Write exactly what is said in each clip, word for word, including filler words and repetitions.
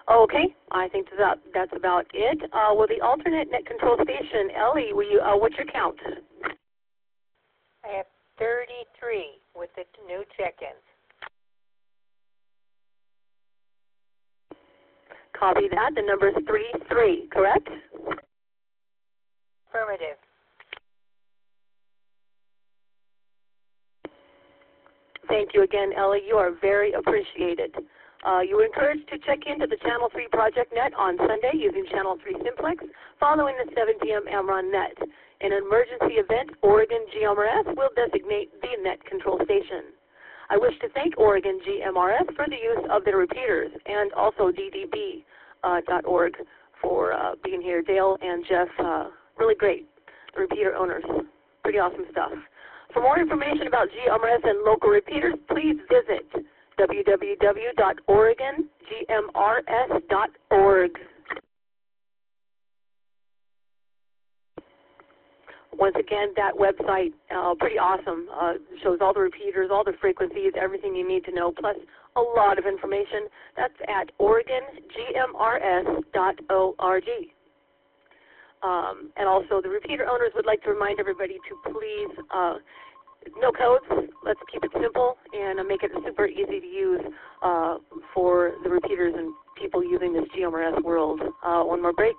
Okay, I think that that's about it. Uh, will the alternate net control station, Ellie, will you, uh, what's your count? I have thirty-three with the new check-ins. Copy that. The number is three three, correct? Affirmative. Thank you again, Ellie. You are very appreciated. Uh, you are encouraged to check into the Channel three Project Net on Sunday using Channel three Simplex following the seven p m AMRON Net. In an emergency event, Oregon G M R S will designate the net control station. I wish to thank Oregon G M R S for the use of their repeaters and also D D B dot org uh, for uh, being here. Dale and Jeff, uh, really great, the repeater owners. Pretty awesome stuff. For more information about G M R S and local repeaters, please visit w w w dot oregon g m r s dot org. Once again, that website, uh, pretty awesome. Uh, shows all the repeaters, all the frequencies, everything you need to know, plus a lot of information. That's at oregon g m r s dot org. Um, and also, the repeater owners would like to remind everybody to please, uh, no codes, let's keep it simple and uh, make it super easy to use uh, for the repeaters and people using this G M R S world. Uh, one more break.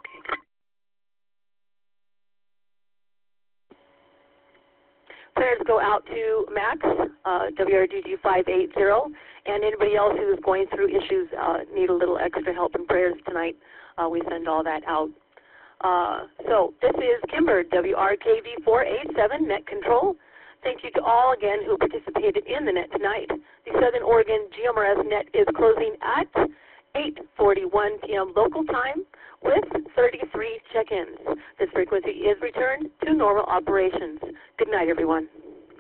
Prayers go out to Max, uh, W R G G five eighty, and anybody else who is going through issues, uh, need a little extra help and prayers tonight. Uh, we send all that out. Uh, so this is Kimber, W R K V four eighty-seven, Net Control. Thank you to all again who participated in the net tonight. The Southern Oregon G M R S net is closing at eight forty-one p m local time with thirty-three check-ins. This frequency is returned to normal operations. Good night, everyone.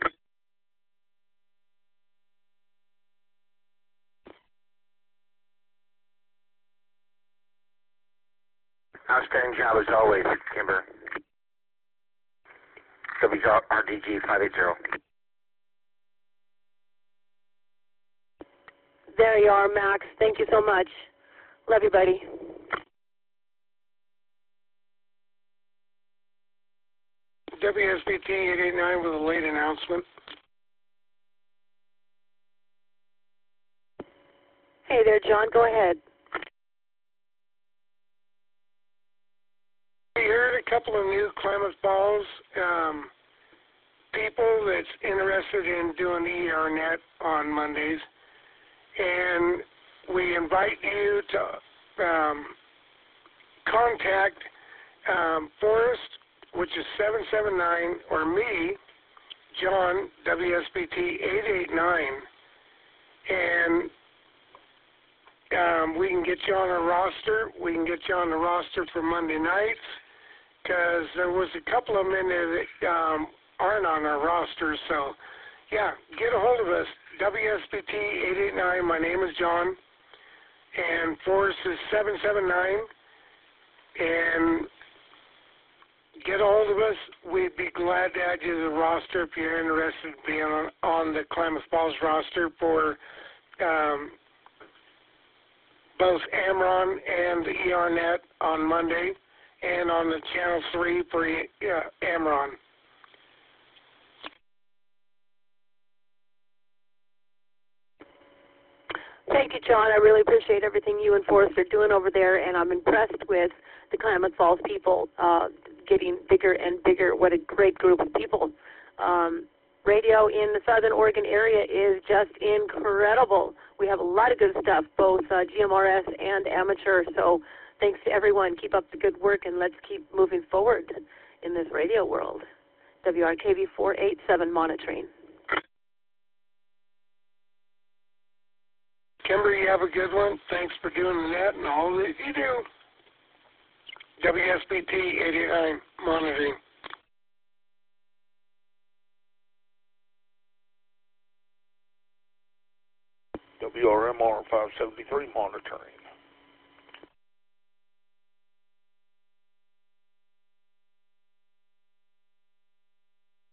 Outstanding job as always, Kimber. W R D G five eighty. There you are, Max. Thank you so much. Love you, buddy. W S B T eight eighty-nine with a late announcement. Hey there, John. Go ahead. We heard a couple of new Klamath Falls um, people that's interested in doing the E R net on Mondays, and we invite you to um, contact um, Forrest, which is seven seven nine, or me, John, W S B T eight eight nine, and um, we can get you on a roster. We can get you on the roster for Monday nights, because there was a couple of them in there that um, aren't on our roster. So, yeah, get a hold of us, W S B T eight eight nine. My name is John, and Forrest is seven seven nine, and get a hold of us. We'd be glad to add you to the roster if you're interested in being on, on the Klamath Falls roster for um, both AMRON and the E R net on Monday, and on the Channel three for uh, AMRON. Thank you, John. I really appreciate everything you and Forrest are doing over there, and I'm impressed with the Klamath Falls people uh, getting bigger and bigger. What a great group of people. Um, radio in the Southern Oregon area is just incredible. We have a lot of good stuff, both uh, G M R S and amateur, so thanks to everyone. Keep up the good work, and let's keep moving forward in this radio world. W R K V four eighty-seven monitoring. Kimber, you have a good one. Thanks for doing the net and all that you do. W S B T eight eighty-nine monitoring. W R M R five seventy-three monitoring.